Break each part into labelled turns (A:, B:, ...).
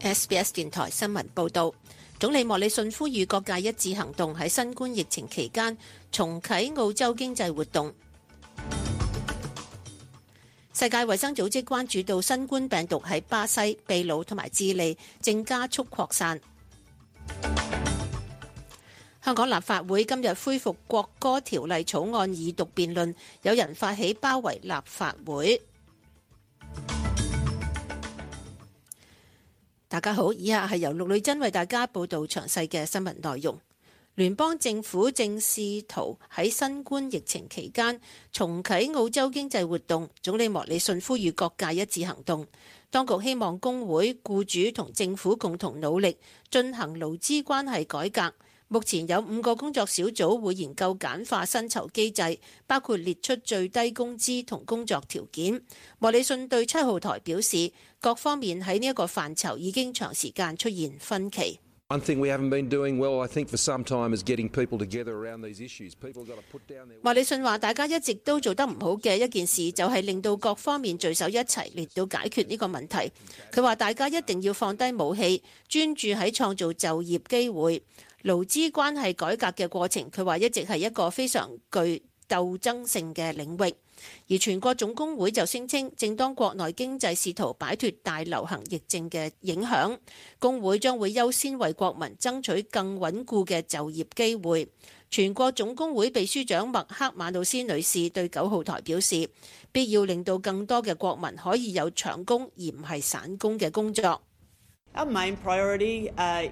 A: SBS 電台新聞報導，總理莫里遜呼籲各界一致行動，喺新冠疫情期間重啟澳洲經濟活動。世界衛生組織關注到新冠病毒喺巴西、秘魯同埋智利正加速擴散。香港立法會今日恢復國歌條例草案二讀辯論，有人發起包圍立法會。大家好，以下係由陸女珍為大家報道詳細嘅新聞內容。聯邦政府正試圖喺新冠疫情期間重啟澳洲經濟活動，總理莫里遜呼籲各界一致行動。當局希望工會、僱主同政府共同努力進行勞資關係改革。目前有5個工作小組會研究簡化薪酬機制，包括列出最低工資同工作條件。莫里遜對7號台表示，各方面喺呢一個範疇已經長時間出現分歧。
B: One thing we haven't been doing well, I think, for some time is getting people together around these issues. People got to put down their...
A: 莫里遜話：大家一直都做得唔好嘅一件事，就係令到各方面聚首一齊嚟到解決呢個問題。佢話：大家一定要放低武器，專注喺創造就業機會。勞資關係改革嘅過程，佢話一直係一個非常具鬥爭性嘅領域。而全國總工會就聲稱，正當國內經濟試圖擺脫大流行疫症嘅影響，工會將會優先為國民爭取更穩固嘅就業機會。全國總工會秘書長麥克馬努斯女士對9號台表示，必要令到更多嘅國民可以有長工而唔係散工嘅工作。
C: Our main priority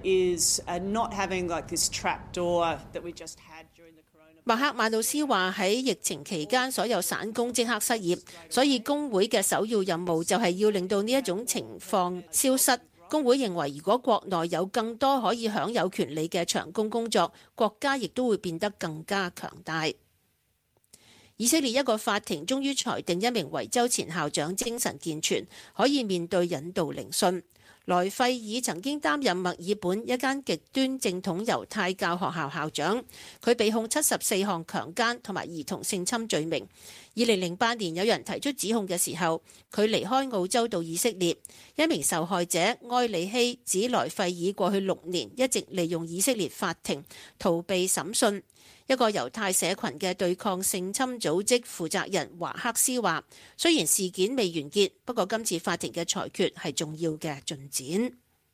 C: is not having like this trapdoor that we just had during the coronavirus.
A: 麥克馬努斯話喺疫情期間，所有散工即刻失業，所以工會嘅首要任務就係要令到呢一種情況消失。工會認為，如果國內有更多可以享有權利嘅長工工作，國家亦都會變得更加強大。以色列一個法庭終於裁定一名維州前校長精神健全，可以面對引導聆訊。萊費爾曾經擔任墨爾本一間極端正統猶太教學校校長，佢被控74項強姦同埋兒童性侵罪名。2008年有人提出指控嘅時候，佢離開澳洲到以色列。一名受害者埃里希指萊費爾過去6年一直利用以色列法庭逃避審訊。一個猶太社群嘅對抗性侵組織負責人華克斯話，雖然事件未完結，不過今次法庭嘅裁決係重要嘅進展。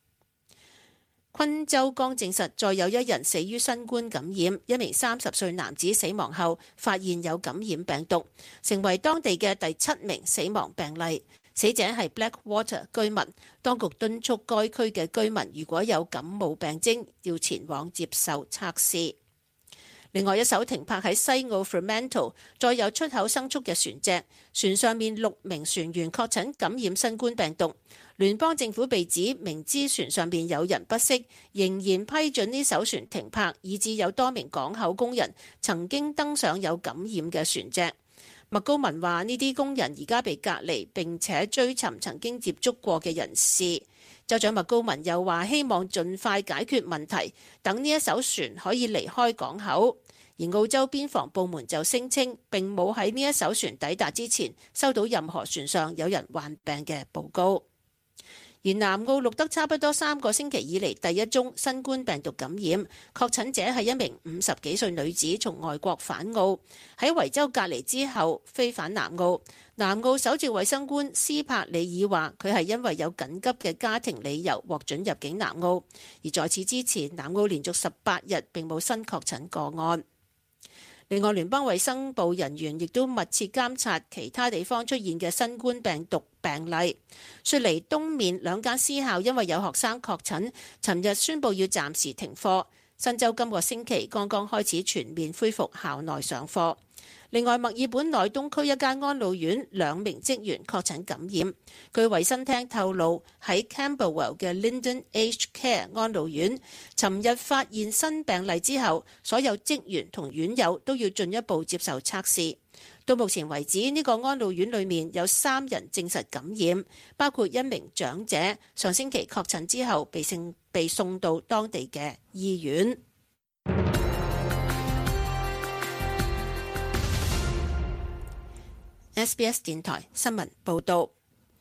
A: 昆州剛證實再有1人死於新冠感染，一名30歲男子死亡後發現有感染病毒，成為當地嘅第7名死亡病例。死者係 Blackwater 居民，當局敦促該區嘅居民如果有感冒病徵，要前往接受測試。另外一艘停泊喺西澳 Fremantle 再有出口生畜嘅船隻，船上面6名船員確診感染新冠病毒。聯邦政府被指明知船上面有人不適，仍然批准呢艘船停泊，以致有多名港口工人曾經登上有感染嘅船隻。麥高文話呢啲工人而家被隔離，並且追尋曾經接觸過嘅人士。州長麥高文又話希望盡快解決問題，等呢一艘船可以離開港口。而澳洲邊防部門就聲稱並冇喺呢一艘船抵達之前收到任何船上有人患病嘅報告。而南澳錄得差不多3個星期以嚟第1宗新冠病毒感染，確診者係一名50幾歲女子，從外國返澳，喺維州隔離之後飛返南澳。南澳首席衛生官斯帕里爾話，佢係因為有緊急嘅家庭理由獲准入境南澳，而在此之前，南澳連續18日並冇新確診個案。另外，聯邦衛生部人員亦都密切監察其他地方出現嘅新冠病毒病例。雪梨東面2間私校因為有學生確診，尋日宣布要暫時停課。新州今個星期剛剛開始全面恢復校內上課。另外，墨爾本內東區一間安老院2名職員確診感染。據衛生廳透露，喺 Camberwell 嘅 Linden Aged Care 安老院，尋日發現新病例之後，所有職員同院友都要進一步接受測試。到目前為止，呢個安老院裏面有3人證實感染，包括一名長者，上星期確診之後被送到當地嘅醫院。SBS 電台新聞報導，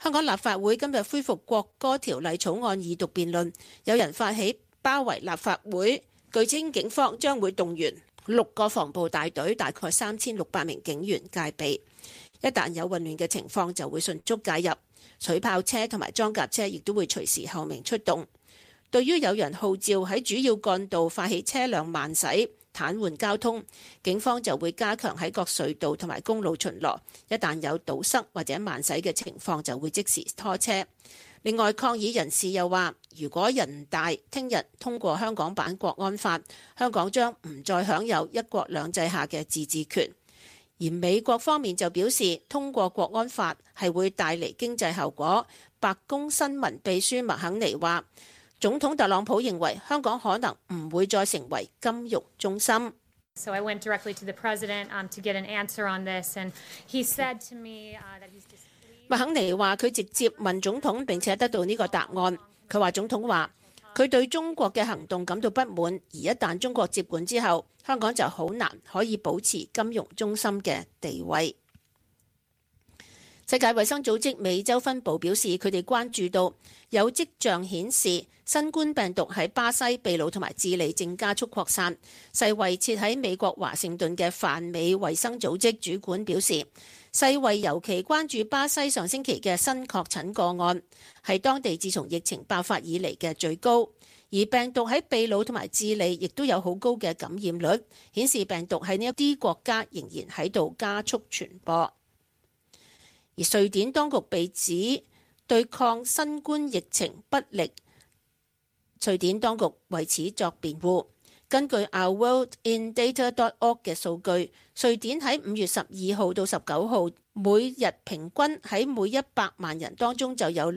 A: 香港立法會今日恢復國歌條例草案二讀辯論，有人發起包圍立法會，據稱警方將會動員6個防暴大隊，大概3600名警員戒備。一旦有混亂嘅情況，就會迅速介入，水炮車同埋裝甲車亦都會隨時候命出動。對於有人號召喺主要幹道發起車輛慢駛，癱瘓交通，警方就會加強喺各隧道同埋公路巡邏，一旦有堵塞或者慢駛嘅情況，就會即時拖車。另外，抗議人士又話，如果人大聽日通過香港版國安法，香港將唔再享有一國兩制下嘅自治權。而美國方面就表示，通過國安法係會帶嚟經濟後果。白宮新聞秘書麥肯尼話，總統特朗普認為香港可能唔會再成為金融中心。
D: So I went directly to the president to get an answer on this, and he said to me that he's displeased.
A: 麥肯尼話佢直接問總統並且得到呢個答案。佢話總統話佢對中國嘅行動感到不滿，而一旦中國接管之後，香港就好難可以保持金融中心嘅地位。世界衛生組織美洲分部表示，佢哋關注到有跡象顯示新冠病毒喺巴西、秘魯同埋智利正加速擴散。世衛設喺美國華盛頓嘅泛美衛生組織主管表示，世衛尤其關注巴西上星期嘅新確診個案，係當地自從疫情爆發以嚟嘅最高。而病毒喺秘魯同埋智利亦都有好高嘅感染率，顯示病毒喺呢一啲國家仍然喺度加速傳播。而瑞典當局被指對抗新冠疫情不力，瑞典當局為此作辯護。根據 OurWorldInData.org 嘅數據，瑞典喺5月12號到19號每日平均喺每100萬人當中就有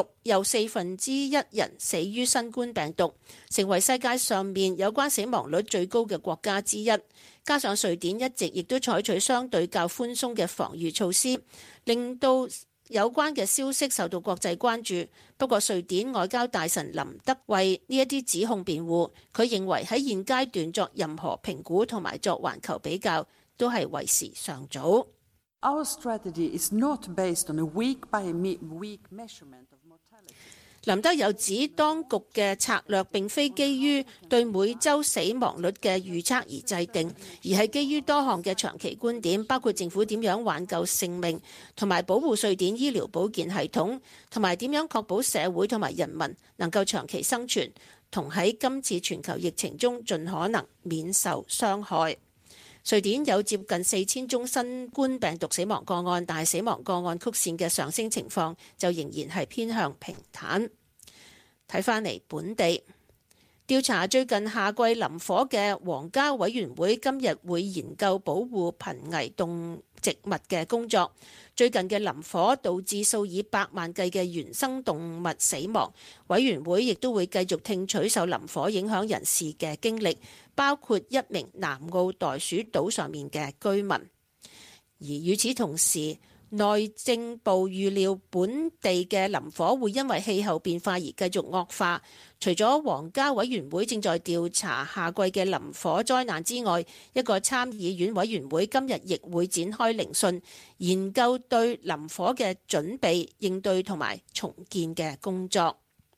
A: 1/4人死於新冠病毒，成為世界上面有關死亡率最高嘅國家之一。加上瑞典一直亦都採取相對較寬鬆嘅防禦措施，令到有關嘅消息受到國際關注。不過瑞典外交大臣林德為呢一啲指控辯護，佢認為喺現階段作任何評估同埋作環球比較都係為時尚早。
E: Our strategy is not based on a week-by-week measurement of mortality.
A: 林德又指，當局嘅策略並非基於對每週死亡率嘅預測而制定，而係基於多項嘅長期觀點，包括政府點樣挽救性命，同埋保護瑞典醫療保健系統，同埋點樣確保社會同埋人民能夠長期生存，同喺今次全球疫情中盡可能免受傷害。瑞典有接近4000宗新冠病毒死亡個案，但係死亡個案曲線嘅上升情況就仍然係偏向平坦。睇返嚟本地調查最近夏季林火嘅皇家委員會今日會研究保護瀕危動植物嘅工作。最近嘅林火導致數以百萬計嘅原生動物死亡，委員會亦都會繼續聽取受林火影響人士嘅經歷，包括一名南澳袋鼠島上面嘅居民。而與此同時，內政部預料本地嘅林火會因為氣候變化而繼續惡化。除咗皇家委員會正在調查夏季嘅林火災難之外，一個參議院委員會今日亦會展開聆訊，研究對林火嘅準備、應對同埋重建嘅工作。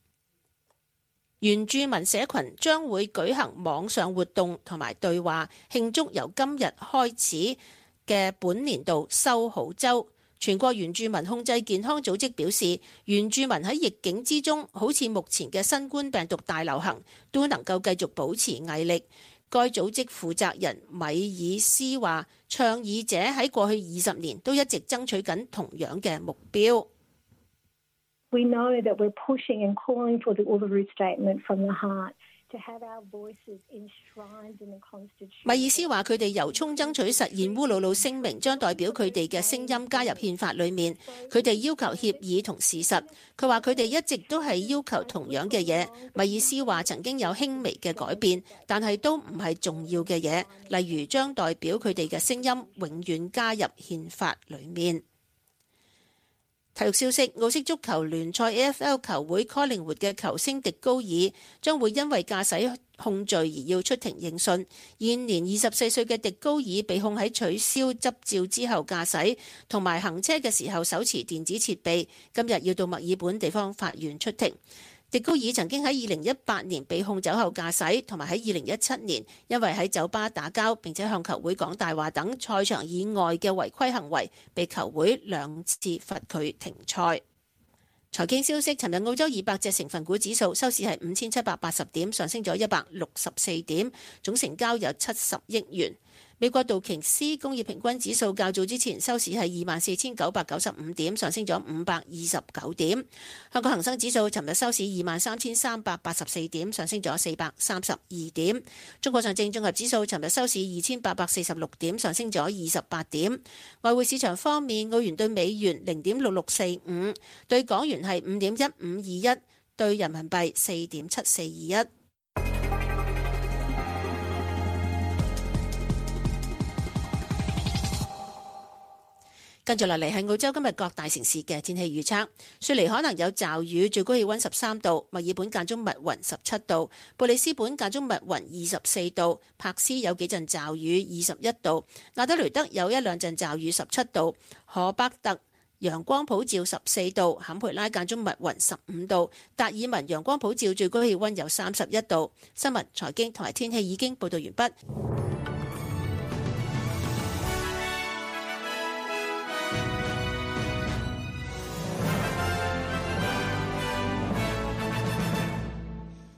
A: 原住民社群將會舉行網上活動同埋對話，慶祝由今日開始嘅本年度修好週。全國原住民控制健康組織表示，原住民喺逆境之中，好似目前嘅新冠病毒大流行，都能夠繼續保持毅力。該組織負責人米爾斯話，倡議者喺過去20年都一直爭取緊同樣嘅目標。
F: We know that we're pushing and calling for the Uluru Statement from the heart.
A: 米爾斯話：佢哋由衷爭取實現烏魯魯聲明，將代表佢哋嘅聲音加入憲法裏面。佢哋要求協議同事實。佢話佢哋一直都係要求同樣嘅嘢。米爾斯話曾經有輕微嘅改變，但係都唔係重要嘅嘢，例如將代表佢哋嘅聲音永遠加入憲法裏面。 體育消息：澳式足球聯賽 AFL 球會 Collingwood 嘅球星迪高爾將會因為駕駛控罪而要出庭應訊。現年24歲嘅迪高爾被控喺取消執照之後駕駛同埋行車嘅時候手持電子設備，今日要到墨爾本地方法院出庭。迪高爾曾經喺2018年被控酒後駕駛，同埋喺2017年因為喺酒吧打交並且向球會講大話等賽場以外嘅違規行為，被球會2次罰佢停賽。財經消息：尋日澳洲200隻成分股指數收市係5780點，上升咗164點，總成交有70億元。美國道瓊斯工業平均指數較早之前收市係24,995點，上升咗529點。香港恒生指數尋日收市23,384點，上升咗432點。中國上證綜合指數尋日收市2,846點，上升咗28點。外匯市場方面，澳元對美元0.6645，對港元係5.1521，對人民幣4.7421。跟住落嚟係澳洲今日各大城市嘅天氣預測。雪梨可能有驟雨，最高氣溫13度；墨爾本間中密雲17度；布里斯本間中密雲24度；柏斯有幾陣驟雨21度；亞德雷德有一兩陣驟雨17度；荷伯特陽光普照14度；坎培拉間中密雲15度；達爾文陽光普照，最高氣溫有31度。新聞、財經同埋天氣已經報道完畢。